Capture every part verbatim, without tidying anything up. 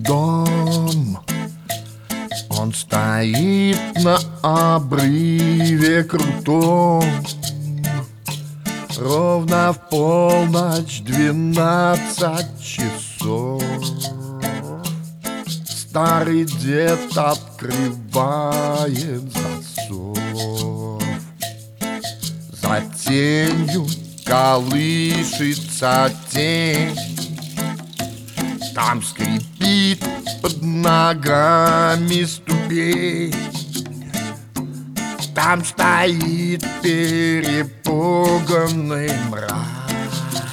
дом. Он стоит на обрыве крутом. Ровно в полночь двенадцать часов. Старый дед открывает засов. За тенью колышется тень. Там скрипит под ногами ступень. Там стоит перепуганный мрак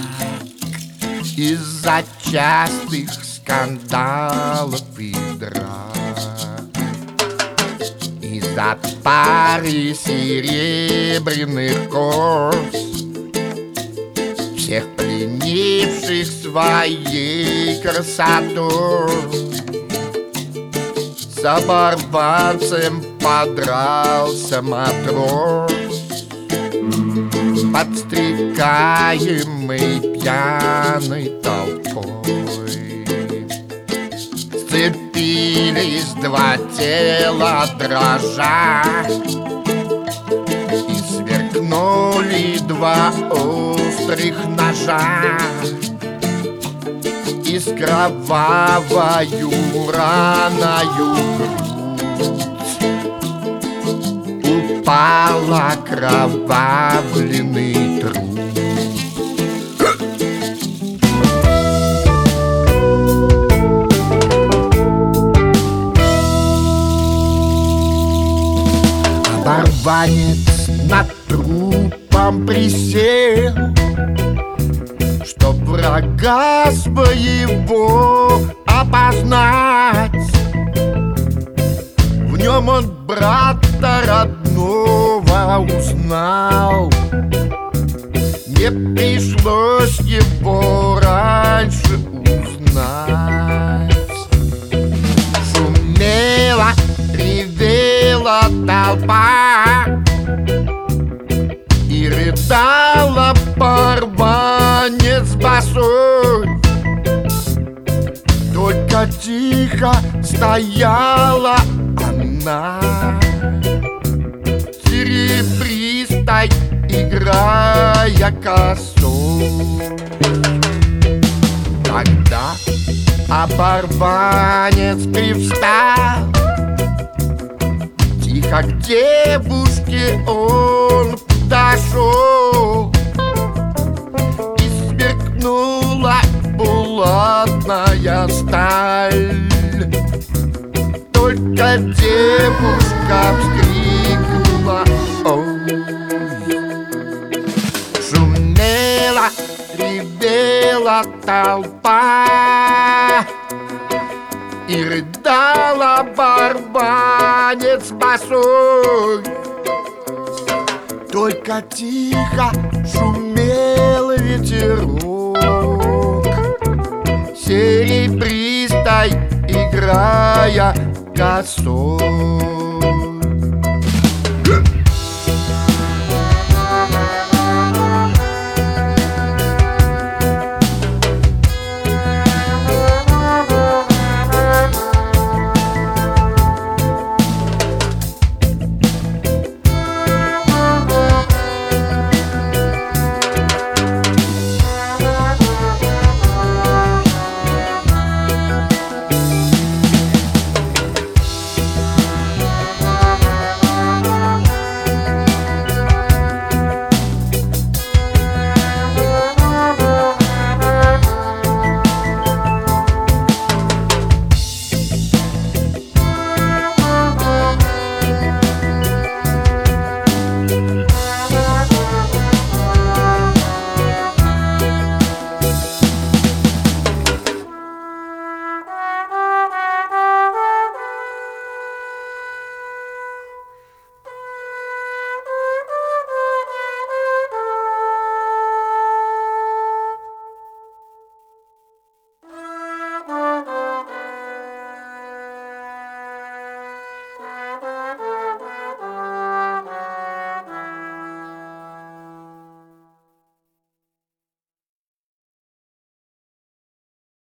из-за частых скандалов и драк, из-за пары серебряных кос, всех пленивших своей красотой. С оборванцем подрался матрос, подстрекаемый пьяной толпой. Сцепились два тела дрожа, и сверкнули два острых ножа. И с кровавою раною грудь упал окровавленный труп. Оборванец над трупом присел, чтоб врага своего опознать. В нем он брата родного узнал. Не пришлось его раньше узнать. Шумела, ревела толпа и рыдала порванец босой. Только тихо стояла она, серебристой играя косой. Тогда оборванец привстал, тихо к девушке он подошел, и сверкнула булатная сталь. Только девушка вскрикнула: ой! Шумела, ревела толпа и рыдала оборванец босой. Только тихо шумел ветерок, серебристой играя косой.